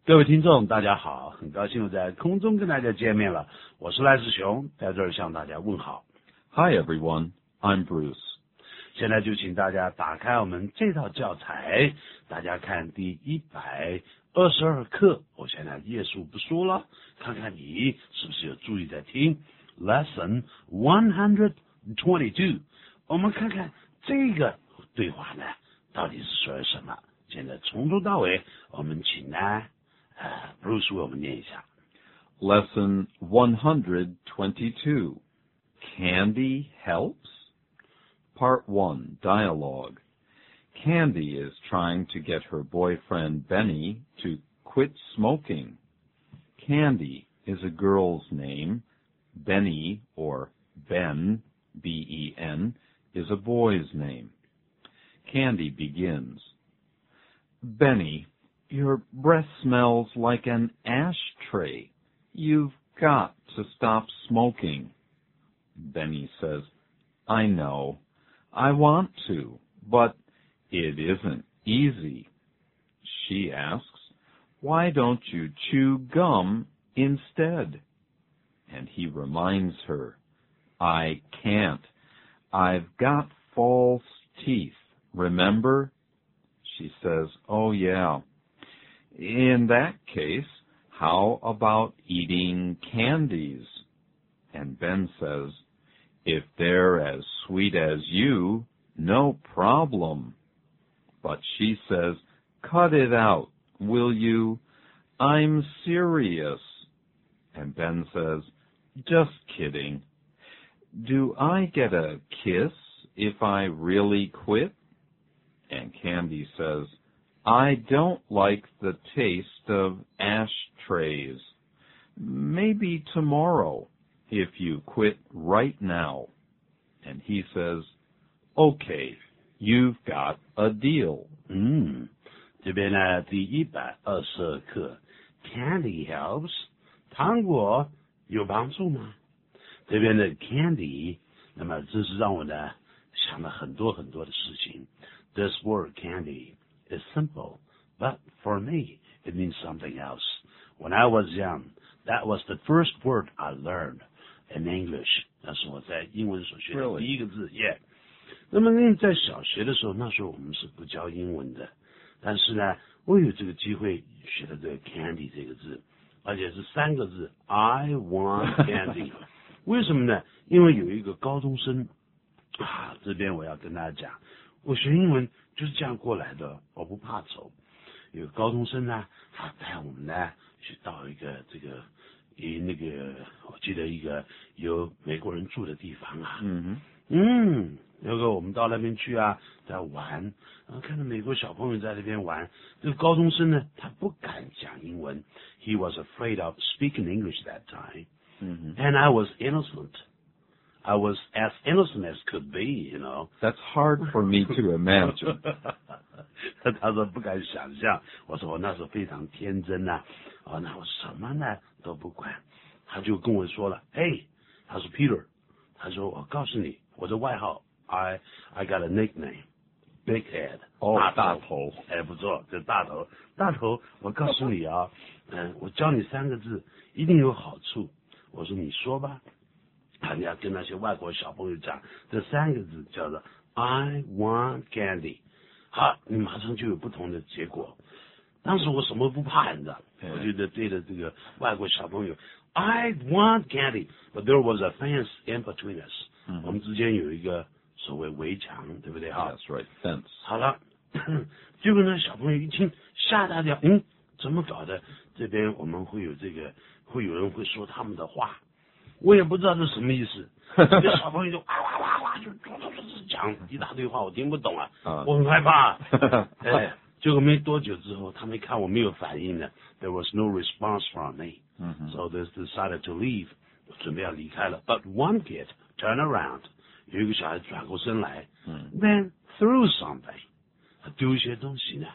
各位听众大家好，很高兴我在空中跟大家见面了，我是赖世雄，在这儿向大家问好。 Hi everyone, I'm Bruce. 现在就请大家打开我们这套教材，大家看第122课，我现在页数不说了，看看你是不是有注意在听。 Lesson 122，我们看看这个对话呢到底是说什么。现在从头到尾我们请呢Bruce 为我们念一下。 Lesson 122. Candy helps? Part 1, Dialogue. Candy is trying to get her boyfriend Benny to quit smoking. Candy is a girl's name. Benny, or Ben, B-E-N, is a boy's name. Candy begins. Benny, your breath smells like an ashtray. You've got to stop smoking. Benny says, I know. I want to, but it isn't easy. She asks, why don't you chew gum instead? And he reminds her, I can't. I've got false teeth, remember? She says, oh yeah. In that case, how about eating candies? And Ben says, if they're as sweet as you, no problem. But she says, cut it out, will you? I'm serious. And Ben says, just kidding. Do I get a kiss if I really quit? And Candy says, I don't like the taste of ashtrays. Maybe tomorrow, if you quit right now. And he says, okay, you've got a deal. 这边呢第122课 Candy helps， 糖果有帮助吗？这边的 Candy， 那么这是让我呢想了很多很多的事情。 This word candy is simple, but for me it means something else. When I was young, that was the first word I learned in English. 那是我在英文所学的第一个字 ，Yeah。那么在小学的时候，那时候我们是不教英文的，但是呢，我有这个机会学了这个 candy 这个字，而且是3个字 ，I want candy。为什么呢？因为有一个高中生这边我要跟大家讲，我学英文就是这样过来的，我不怕丑。有个高中生呢，他带我们呢去到一个我记得一个有美国人住的地方啊。那个我们到那边去啊，在玩，看到美国小朋友在那边玩。这个高中生呢，他不敢讲英文。He was afraid of speaking English that time. And I was innocent. I was as innocent as could be, you know. That's hard for me to imagine. 他说不敢想象。我说我那时候非常天真啊，那我什么呢都不管。他就跟我说了，他说 Peter， 他说我告诉你，我的外号 I got a nickname, Big Head， 大头，不错，这大头，我告诉你啊，我教你3个字，一定有好处。我说你说吧。你要跟那些外国小朋友讲这3个字叫做 I want candy， 好，你马上就有不同的结果。当时我什么不怕，你知道，我就对着这个外国小朋友 I want candy， but there was a fence in between us，我们之间有一个所谓围墙，对不对？ That's right, fence。 好了，结果呢小朋友一听吓大跳，怎么搞的？这边我们会有人会说他们的话，我也不知道这什么意思。这个小朋友就哇哇哇哇就讲一大堆话，我听不懂啊，我很害怕。结果没多久之后，他们看我没有反应呢 ，There was no response from me， so they decided to leave， 准备要离开了。But one kid turned around， 有一个小孩转过身来，then threw something， 他丢一些东西呢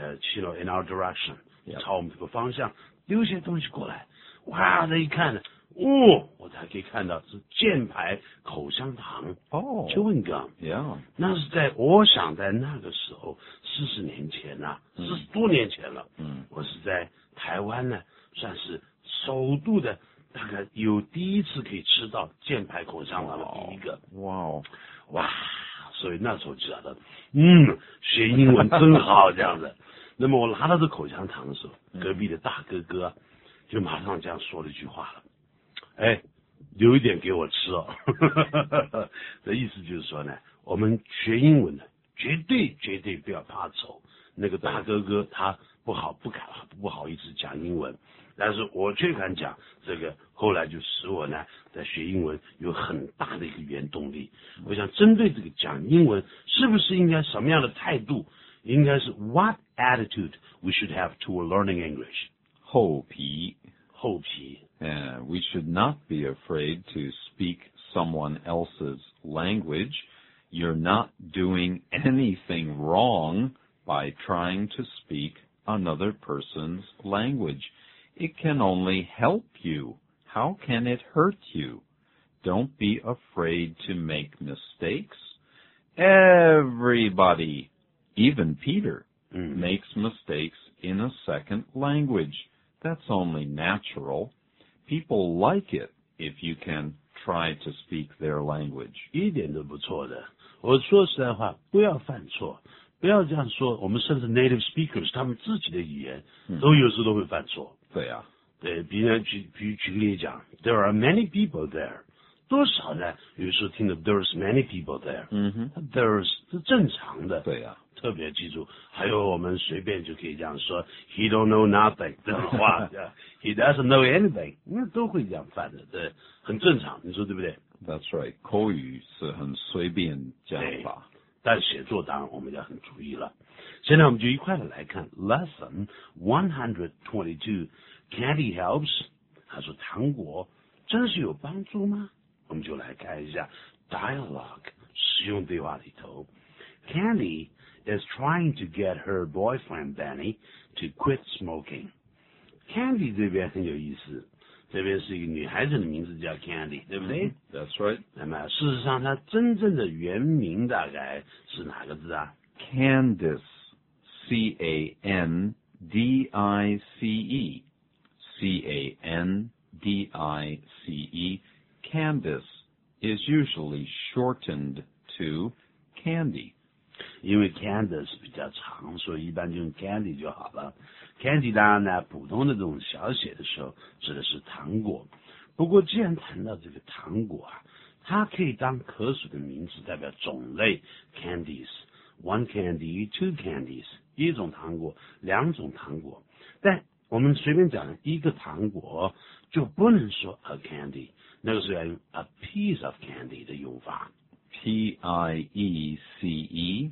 ，in our direction， 朝我们这个方向丢一些东西过来。哇，这一看呢， 我才可以看到是箭牌口香糖 chewing gum。 Yeah. 那是我想在那个时候40年前啊，40多年前了。我是在台湾呢，算是首度的，大概有第一次可以吃到箭牌口香糖的第一个。哇！所以那时候就晓得，学英文真好这样子。那么我拿到这口香糖的时候，隔壁的大哥哥就马上这样说了一句话了。留一点给我吃哦。这意思就是说呢，我们学英文的绝对不要怕丑。那个大哥哥他不好意思讲英文，但是我却敢讲，这个后来就使我呢在学英文有很大的一个原动力。我想针对这个讲英文是不是应该什么样的态度，应该是 What attitude we should have toward learning English？ 厚皮。 We should not be afraid to speak someone else's language. You're not doing anything wrong by trying to speak another person's language. It can only help you. How can it hurt you? Don't be afraid to make mistakes. Everybody, even Peter, makes mistakes in a second language. That's only natural. People like it if you can try to speak their language. 一点都不错的。我说实在话，不要犯错，不要这样说。我们甚至 native speakers 他们自己的语言都有时都会犯错。 对啊， 对，比如举个例讲 ，There are many people there。多少呢？有时候听的 There's many people there。There's 是正常的。 对啊。 特别记住，还有我们随便就可以这样说 ，He don't know nothing 这种话，He doesn't know anything， 那都会这样犯的，对，很正常，你说对不对 ？That's right， 口语是很随便讲法， 但写作当然我们要很注意了。现在我们就一块的来看 Lesson 122 Candy helps， 他说糖果真是有帮助吗？我们就来看一下 Dialogue 实用对话里头 ，Candy is trying to get her boyfriend Benny to quit smoking. Candy 这边很有意思，这边是一个女孩子的名字叫 Candy， 对不对 ？That's right. 那么事实上，她真正的原名大概是哪个字啊 ？Candice, C-A-N-D-I-C-E, C-A-N-D-I-C-E. Candice is usually shortened to Candy. 因为 Candice 比较长，所以一般就用 Candy 就好了。Candy 当然呢，普通的这种小写的时候指的是糖果。不过既然谈到这个糖果啊，它可以当可数的名词，代表种类 Candies。One candy, two candies， 一种糖果，两种糖果。但我们随便讲一个糖果，就不能说 a candy， 那个是要用 a piece of candy 的用法。 P-I-E-C-E,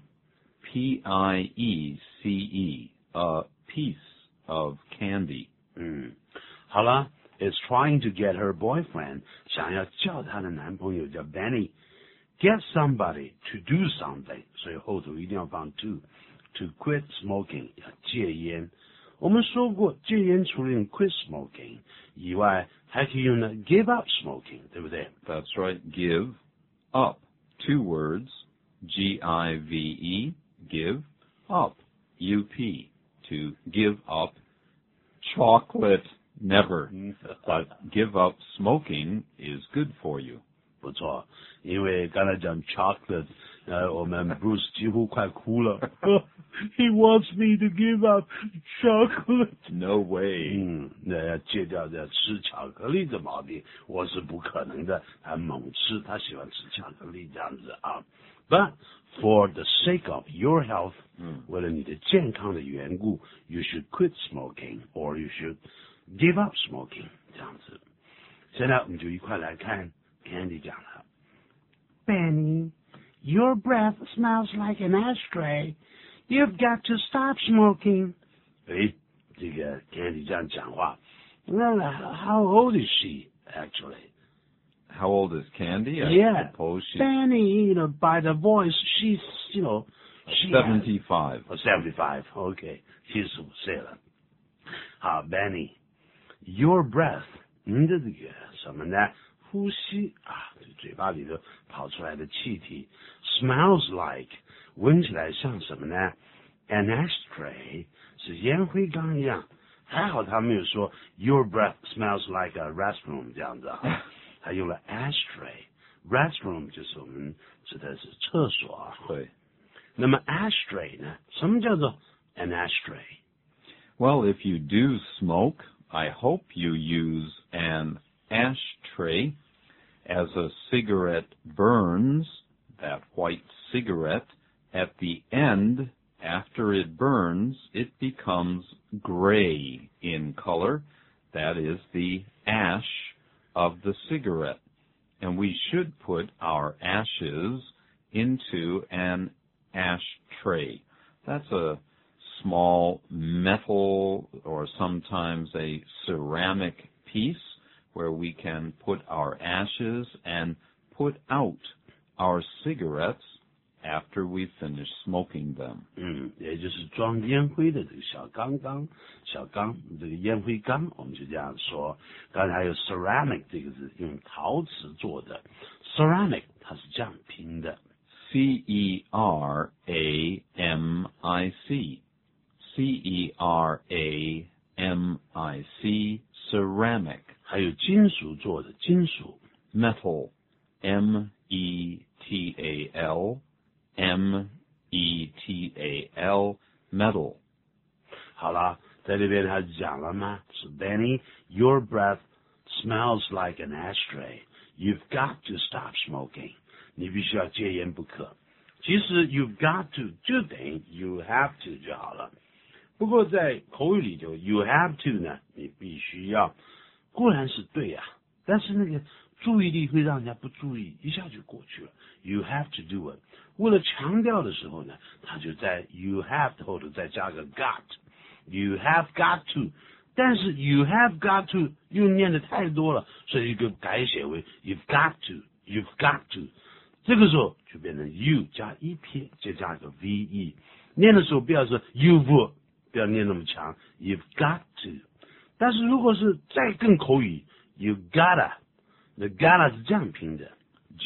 P-I-E-C-E, a piece of candy. 好了 is trying to get her boyfriend, 想要叫她的男朋友叫 Benny, get somebody to do something, 所以后头一定要放 to quit smoking, 要戒烟。我们说过戒烟除了用 quit smoking 以外，还可以用呢 give up smoking, 对不对？ That's right, give up. 2 words, G-I-V-E, give up, U-P, to give up chocolate, never, but give up smoking is good for you. 不错，因为刚才讲 chocolate， 我们 Bruce 几乎快哭了。He wants me to give up chocolate. No way. 那要戒掉这吃巧克力的毛病，我是不可能的。他猛吃，他喜欢吃巧克力这样子啊。But for the sake of your health， 为了你的健康的缘故 ，you should quit smoking or you should give up smoking 这样子。现在我们就一块来看 Candy 讲了 ，Benny, your breath smells like an ashtray. You've got to stop smoking. 这个 Candy 这样讲话。Well, how old is she actually? How old is Candy? I suppose she's Benny, by the voice, she's, she 75. 75. Okay, 75岁了。好 ，Benny, your breath 您的这个什么呢？呼吸啊，这嘴巴里头跑出来的气体 smells like 闻起来像什么呢 ？An ashtray 是烟灰缸一样。还好他没有说 Your breath smells like a restroom 这样子啊，他用了 ashtray。restroom 就是我们指的是厕所啊。 对。 那么 ashtray 呢？什么叫做 an ashtray？Well, if you do smoke, I hope you use an ashtray. As a cigarette burns, that white cigarette, at the end, after it burns, it becomes gray in color. That is the ash of the cigarette. And we should put our ashes into an ashtray. That's a small metal or sometimes a ceramic piece where we can put our ashes and put out our cigarettes after we finish smoking them. 也就是装烟灰的这个小缸，这个烟灰缸，我们就这样说。刚才还有 ceramic 这个字，用陶瓷做的 ceramic， 它是这样拼的 ceramic ceramic。 还有金属做的金属 metal metal metal。 好了，在这边他讲了吗？是 Benny, your breath smells like an ashtray. You've got to stop smoking. 你必须要戒烟不可。其实 you've got to 就等于 you have to 就好了。不过在口语里头 you have to 呢，你必须要，固然是对啊，但是那个注意力会让人家不注意，一下就过去了。You have to do it。为了强调的时候呢，他就在 you have 后头再加个 got。You have got to， 但是 you have got to 又念的太多了，所以就改写为 you've got to。You've got to， 这个时候就变成 you 加一撇，再加个 ve。念的时候不要说 you've， 不要念那么强 ，you've got to。但是如果是再更口语 ，you gotta， 那 gotta 是这样拼的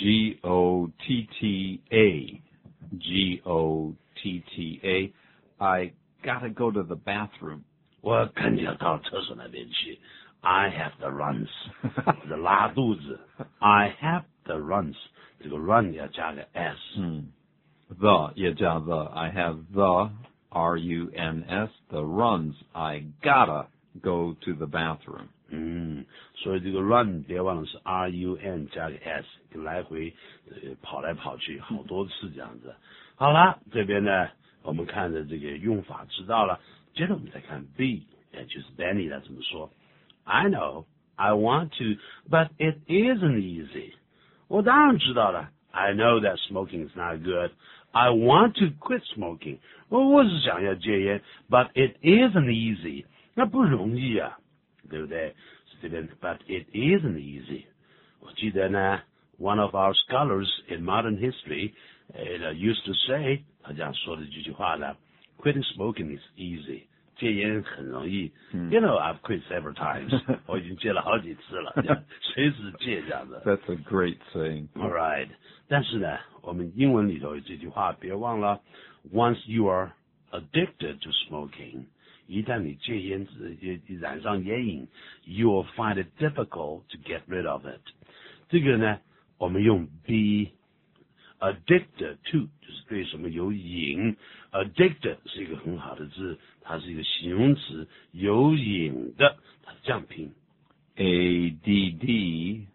，Gotta。I gotta go to the bathroom。 我肯定要到厕所那边去。I have the runs， 是拉肚子。I have the runs， 这个 run 要加个 s。 the 也加 the。I have the runs。 The runs。 I gotta go to the bathroom。 所以这个 run 别忘了是 run 加个 s， 来回跑来跑去好多次这样子。好了，这边呢我们看的这个用法知道了，接着我们再看 B， 也就是 Benny 他怎么说。I know, I want to, but it isn't easy. 我当然知道了。I know that smoking is not good. I want to quit smoking. 我是想要戒烟 ，but it isn't easy. 那不容易啊，对不对？这边 but it isn't easy. 我记得呢 ，one of our scholars in modern history used to say， 他这样说的这句话呢 ，quitting smoking is easy. 戒烟很容易。You know, I've quit several times. 我已经戒了好几次了，随时戒这样的。 That's a great saying. All right. 但是呢，我们英文里头有这句话，别忘了 ，Once you are addicted to smoking， 一旦你戒烟染上烟瘾 ，you will find it difficult to get rid of it。这个呢，我们用 be addicted to， 就是对什么有瘾。addicted 是一个很好的字，它是一个形容词，有瘾的，它是这样拼 addicted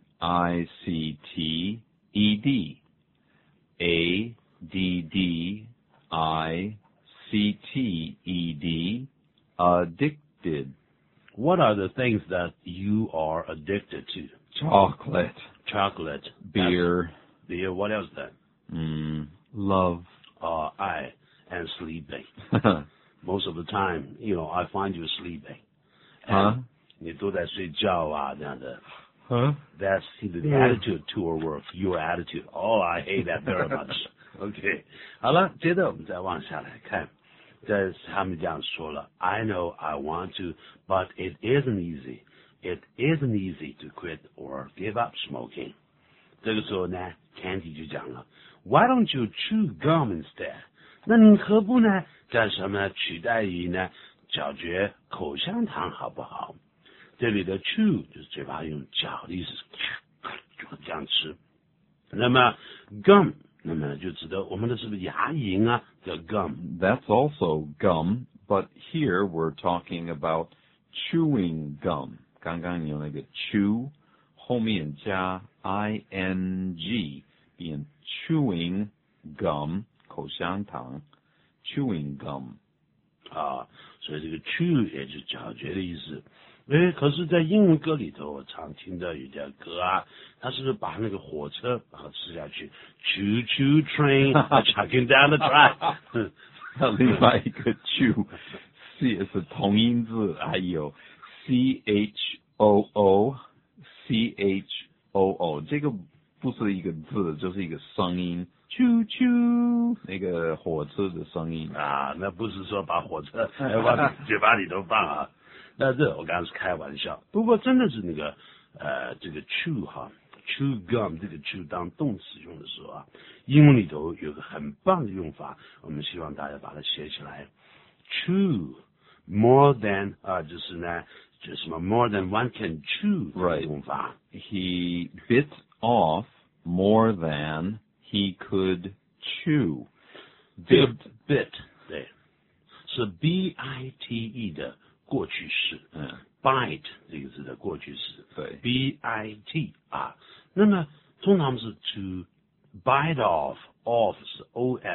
addicted. What are the things that you are addicted to? Chocolate. Beer. What else then? Love. I and sleeping. Most of the time, I find you sleeping. 你都在睡觉啊，这样的。That's the attitude toward work. Your attitude. Oh, I hate that very much. OK， 好了，接着我们再往下来看。他们这样说了 I know I want to, but it isn't easy. It isn't easy to quit or give up smoking. 这个时候呢 ，Candy 就讲了 ，Why don't you chew gum instead？ 那你何不呢，干什么取代于呢？嚼嚼口香糖好不好？这里的 chew 就是嘴巴用嚼的意思，这样吃。那么 gum， 那么就指的我们的是不是牙龈啊？叫 gum。 That's also gum, but here we're talking about chewing gum. 刚刚有那个 chew 后面加 ing 变 chewing gum 口香糖 chewing gum 啊，所以这个 chew 也就是嚼嚼的意思。可是在英文歌里头，我常听到有条歌啊，他是不是把那个火车把它吃下去 ，choo choo train chugging down the track 另外一个 chew 也是同音字，还有 choo choo， 这个不是一个字，就是一个声音 ，choo choo 那个火车的声音啊，那不是说把火车往嘴巴里头放啊。那这我刚刚是开玩笑，不过真的是那个这个 chew 哈 chew gum 这个 chew 当动词用的时候啊，英文里头有个很棒的用法，我们希望大家把它写起来 chew more than 就是呢就什么 more than one can chew 这个用法。 He bit off more than he could chew. 这个 bit 对是 bite 的过去式，bite 这个字的过去式， 对 ，bit 啊。那么通常是 to bite off 是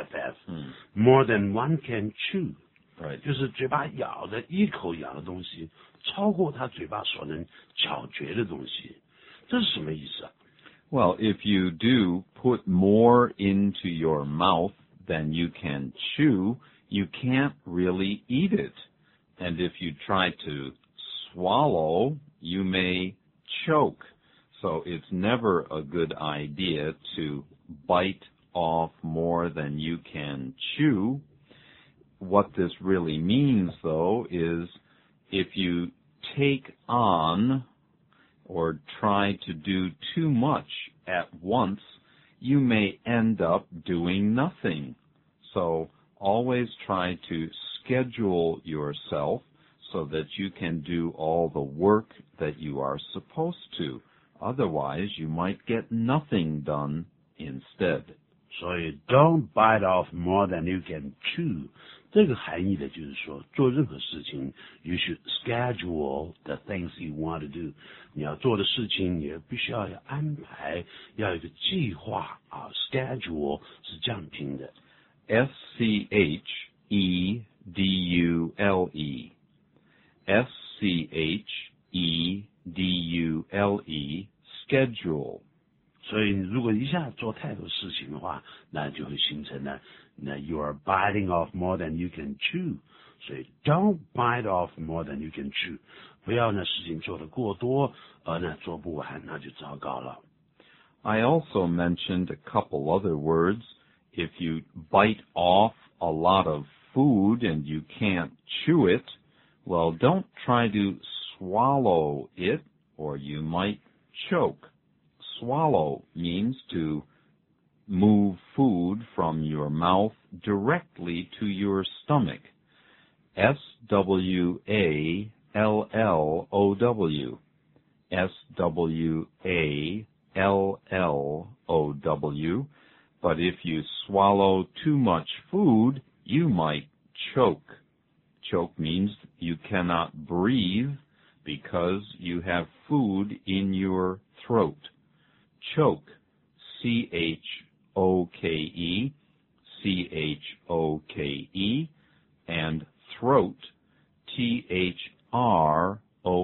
off，more than one can chew， 就是嘴巴咬的一口咬的东西，超过他嘴巴所能嚼嚼的东西，这是什么意思啊？ Well, if you do put more into your mouth than you can chew, you can't really eat it. And if you try to swallow, you may choke. So it's never a good idea to bite off more than you can chew. What this really means, though, is if you take on or try to do too much at once, you may end up doing nothing. So always try to schedule yourself so that you can do all the work that you are supposed to. Otherwise, you might get nothing done instead. 所以 don't bite off more than you can chew. 这个含义的就是说，做任何事情 you should schedule the things you want to do. 你要做的事情也必须要有安排，要有一个计划啊。schedule 是这样拼的 schedule. schedule. schedule. 所以如果一下做太多事情的话，那就会形成呢，那 you are biting off more than you can chew。所以 don't bite off more than you can chew， 不要呢事情做得过多，而呢做不完，那就糟糕了。 I also mentioned a couple other words. If you bite off a lot of food and you can't chew it, well, don't try to swallow it or you might choke. Swallow means to move food from your mouth directly to your stomach. swallow. swallow. But if you swallow too much food, you might choke. Choke means you cannot breathe because you have food in your throat. Choke, choke, choke, and throat, throat,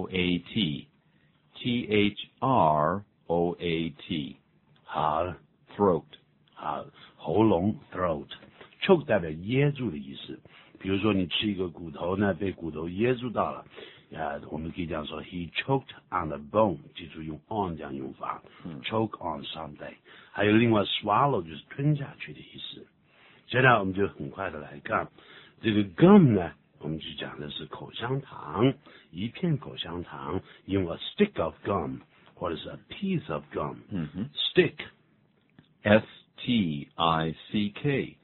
throat. 好 throat. 好，喉咙 throat， choke 代表噎住的意思。比如说你吃一个骨头呢，被骨头噎住到了，我们可以这样说 ，he choked on the bone， 记住用 on 这样用法，choke on something。还有另外 swallow 就是吞下去的意思。现在我们就很快的来看这个 gum 呢， 我们就讲的是口香糖，一片口香糖，用 a stick of gum 或者是 a piece of gum。stick S-T-I-C-K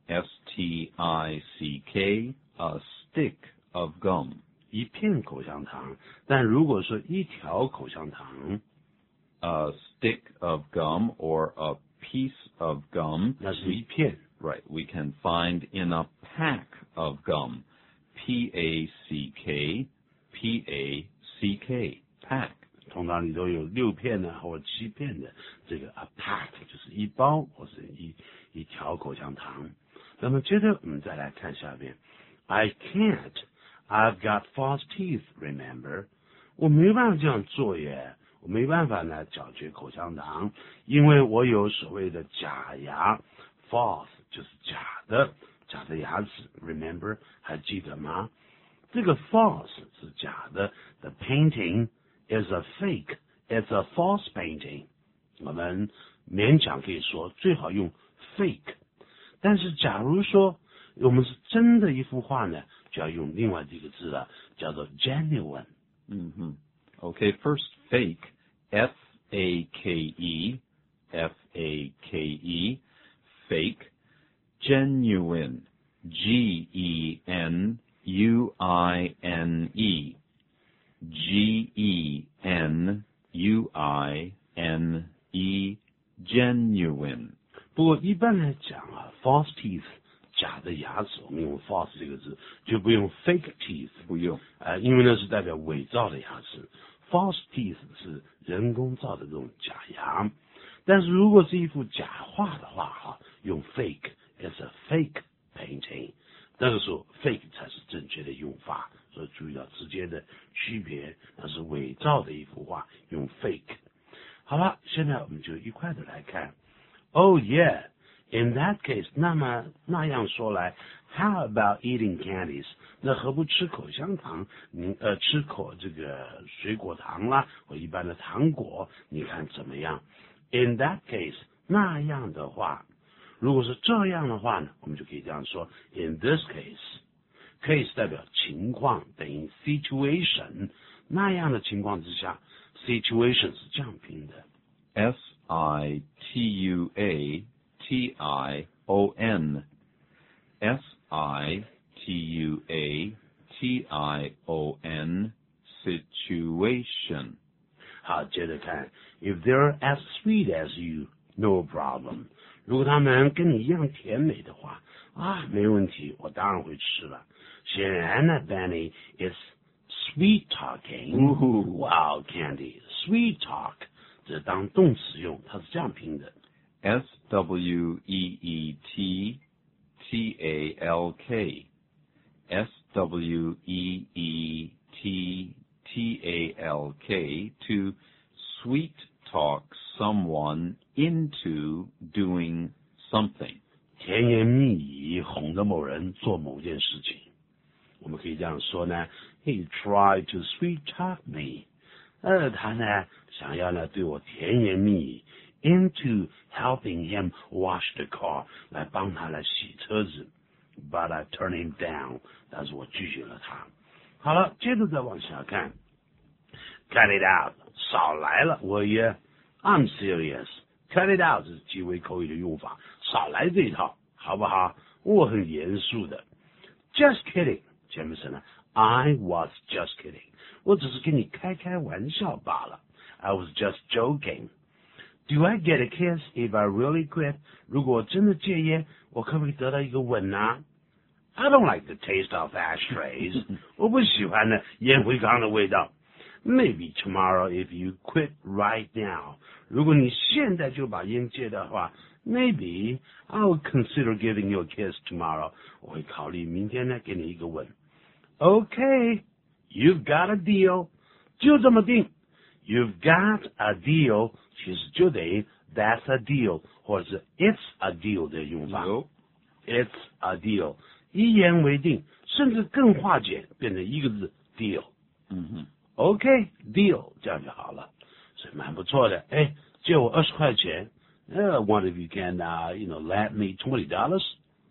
S-T-I-C-K a stick of gum 一片口香糖，但如果说一条口香糖 a stick of gum or a piece of gum 那是一片。 Right, we can find in a pack of gum. P-A-C-K, P-A-C-K, pack. 通常里头有6片呢，或者7片的，这个 a pack 就是一包或是一条口香糖。那么接着我们再来看下边 ，I can't, I've got false teeth, remember？ 我没办法这样做耶，我没办法呢嚼嚼口香糖，因为我有所谓的假牙 ，false 就是假的牙齿 ，remember 还记得吗？这个 false 是假的 ，the painting is a fake, it's a false painting。我们勉强可以说最好用 fake， 但是假如说我们是真的一幅画呢，就要用另外这个字了，叫做 genuine。 Okay, first fake, F-A-K-E, F-A-K-E, fake, genuine, G-E-N-U-I-N-E, G-E-N-U-I-N-E, genuine。 不过一般来讲啊 ，false teeth 假的牙齿，我们用 false 这个字，就不用 fake teeth， 不用， 因为那是代表伪造的牙齿。false teeth 是人工造的这种假牙，但是如果是一幅假画的话，用 fake，it's a fake painting， 那个时候 fake 才是正确的用法，所以注意到之间的区别，那是伪造的一幅画，用 fake。好了，现在我们就一块的来看。Oh yeah。In that case， 那样说来 ，How about eating candies？ 那何不吃口香糖？吃口这个水果糖啦，或一般的糖果，你看怎么样 ？In that case， 那样的话，如果是这样的话呢，我们就可以这样说 ：In this case，case 代表情况，等于 situation。那样的情况之下 ，situation 是这样拼的 S-I-T-U-A-T-I-O-N, S-I-T-U-A-T-I-O-N, situation。 好，接着看 ，If they're as sweet as you, no problem。如果他们跟你一样甜美的话，没问题，我当然会吃了。显然呢 ，Benny is sweet talking。Wow, Candy, sweet talk， 这当动词用，它是这样拼的。 S-W-E-E-T-T-A-L-K, S-W-E-E-T-T-A-L-K, to sweet talk someone into doing something。 甜言蜜语哄得某人做某件事情，我们可以这样说呢 ：He tried to sweet talk me。他呢想要呢对我甜言蜜语 ，into helping him wash the car， 来帮他来洗车子。But I turned him down， 但是我拒绝了他。好了，接着再往下看 ，Cut it out， 少来了，我也 I'm serious。Cut it out 是极为口语的用法，少来这一套，好不好？我很严肃的。Just kidding， 前面是呢 I was just kidding， 我只是跟你开玩笑罢了。I was just joking。Do I get a kiss if I really quit？ 如果我真的戒烟，我可不可以得到一个吻呢？ I don't like the taste of ashtrays 我不喜欢呢烟灰缸的味道。Maybe tomorrow if you quit right now 如果你现在就把烟戒的话 Maybe I'll consider giving you a kiss tomorrow 我会考虑明天呢给你一个吻。Okay, you've got a deal 就这么定。You've got a deal 其实就等于 that's a deal 或者是 it's a deal 的用法。It's a deal 一言为定，甚至更化简，变成一个字 deal。OK, deal 这样就好了，所以蛮不错的。借我20块钱，one of you can lend me $20。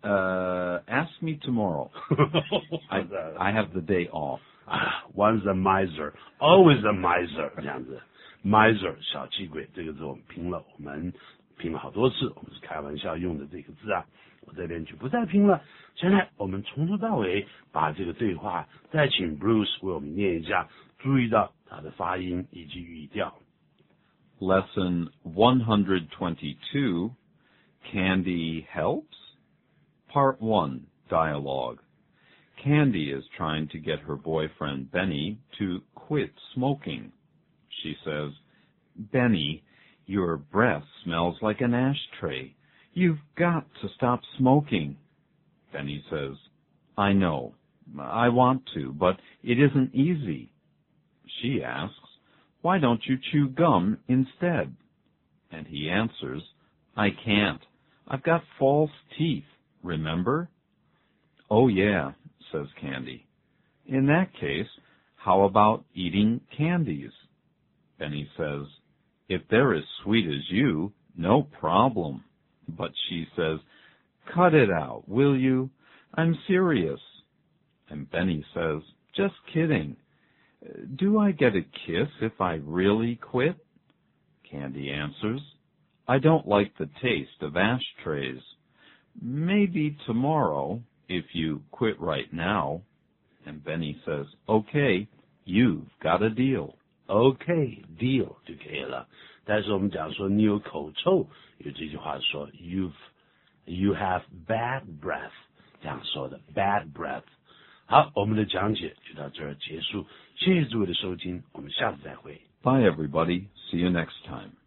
Ask me tomorrow. I have the day off. Once a miser, always a miser， 这样子。miser 小气鬼这个字我们拼了，我们拼了好多次，我们是开玩笑用的这个字啊。我这边就不再拼了。现在我们从头到尾把这个对话再请 Bruce 为我们念一下，注意到他的发音以及语调。 Lesson 122, Candy helps? Part 1, dialogue. Candy is trying to get her boyfriend Benny to quit smoking. She says, Benny, your breath smells like an ashtray. You've got to stop smoking. Benny says, I know. I want to, but it isn't easy. She asks, why don't you chew gum instead? And he answers, I can't. I've got false teeth, remember? Oh, yeah, says Candy. In that case, how about eating candies? Benny says, if they're as sweet as you, no problem. But she says, cut it out, will you? I'm serious. And Benny says, just kidding. Do I get a kiss if I really quit? Candy answers, I don't like the taste of ashtrays. Maybe tomorrow, if you quit right now. And Benny says, okay, you've got a deal. Okay, deal 就可以了。但是我们讲说你有口臭，有这句话说 you have bad breath， 这样说的 bad breath。好，我们的讲解就到这儿结束，谢谢诸位的收听，我们下次再会。 Bye everybody, see you next time.